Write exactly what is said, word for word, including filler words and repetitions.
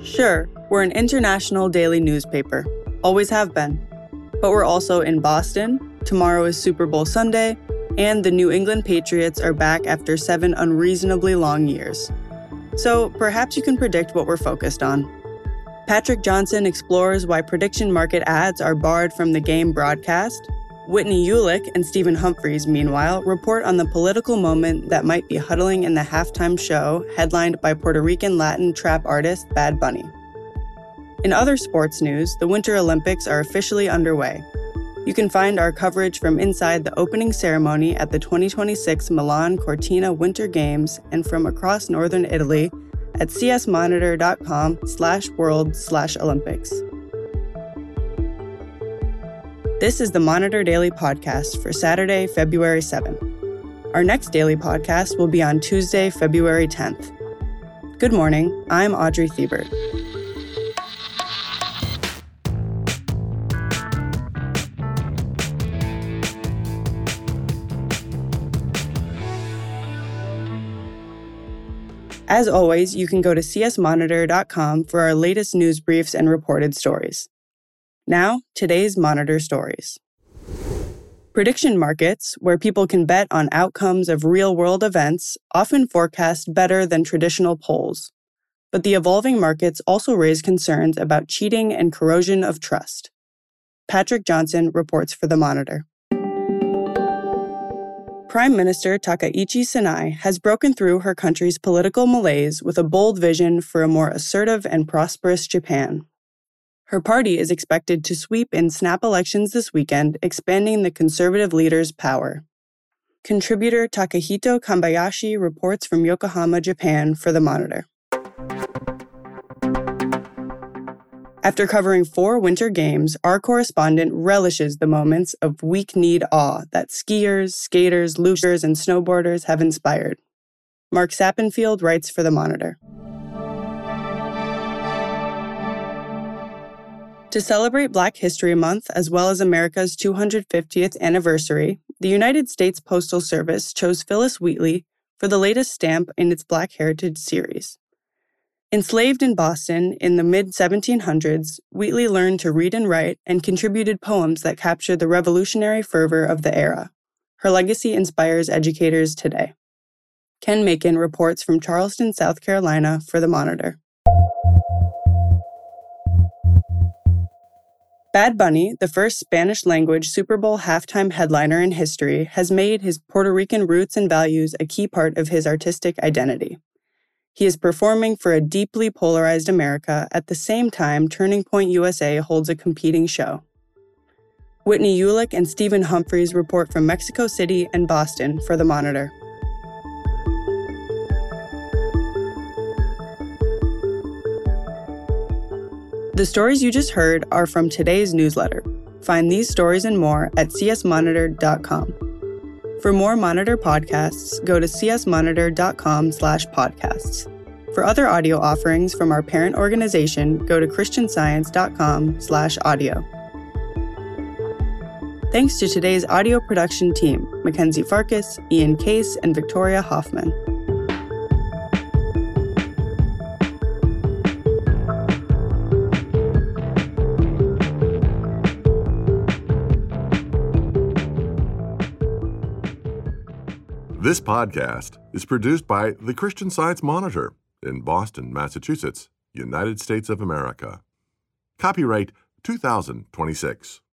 Sure, we're an international daily newspaper, always have been. But we're also in Boston, tomorrow is Super Bowl Sunday, and the New England Patriots are back after seven unreasonably long years. So perhaps you can predict what we're focused on. Patrick Johnson explores why prediction market ads are barred from the game broadcast. Whitney Ulick and Stephen Humphries, meanwhile, report on the political moment that might be huddling in the halftime show, headlined by Puerto Rican Latin trap artist Bad Bunny. In other sports news, the Winter Olympics are officially underway. You can find our coverage from inside the opening ceremony at the twenty twenty-six Milan Cortina Winter Games and from across northern Italy at csmonitor.com slash world slash Olympics. This is the Monitor Daily Podcast for Saturday, February seventh. Our next daily podcast will be on Tuesday, February tenth. Good morning, I'm Audrey Thiebert. As always, you can go to c s monitor dot com for our latest news briefs and reported stories. Now, today's Monitor stories. Prediction markets, where people can bet on outcomes of real-world events, often forecast better than traditional polls. But the evolving markets also raise concerns about cheating and corrosion of trust. Patrick Johnson reports for The Monitor. Prime Minister Takaichi Sinai has broken through her country's political malaise with a bold vision for a more assertive and prosperous Japan. Her party is expected to sweep in snap elections this weekend, expanding the conservative leader's power. Contributor Takahito Kambayashi reports from Yokohama, Japan, for The Monitor. After covering four winter games, our correspondent relishes the moments of weak-kneed awe that skiers, skaters, luchers, and snowboarders have inspired. Mark Sappenfield writes for The Monitor. To celebrate Black History Month, as well as America's two hundred fiftieth anniversary, the United States Postal Service chose Phyllis Wheatley for the latest stamp in its Black Heritage series. Enslaved in Boston in the mid seventeen hundreds, Wheatley learned to read and write and contributed poems that captured the revolutionary fervor of the era. Her legacy inspires educators today. Ken Macon reports from Charleston, South Carolina, for The Monitor. Bad Bunny, the first Spanish-language Super Bowl halftime headliner in history, has made his Puerto Rican roots and values a key part of his artistic identity. He is performing for a deeply polarized America at the same time Turning Point U S A holds a competing show. Whitney Ulick and Stephen Humphries report from Mexico City and Boston for The Monitor. The stories you just heard are from today's newsletter. Find these stories and more at c s monitor dot com. For more Monitor podcasts, go to c s monitor dot com slash podcasts. For other audio offerings from our parent organization, go to christian science dot com slash audio. Thanks to today's audio production team, Mackenzie Farkas, Ian Case, and Victoria Hoffman. This podcast is produced by the Christian Science Monitor in Boston, Massachusetts, United States of America. Copyright two thousand twenty-six.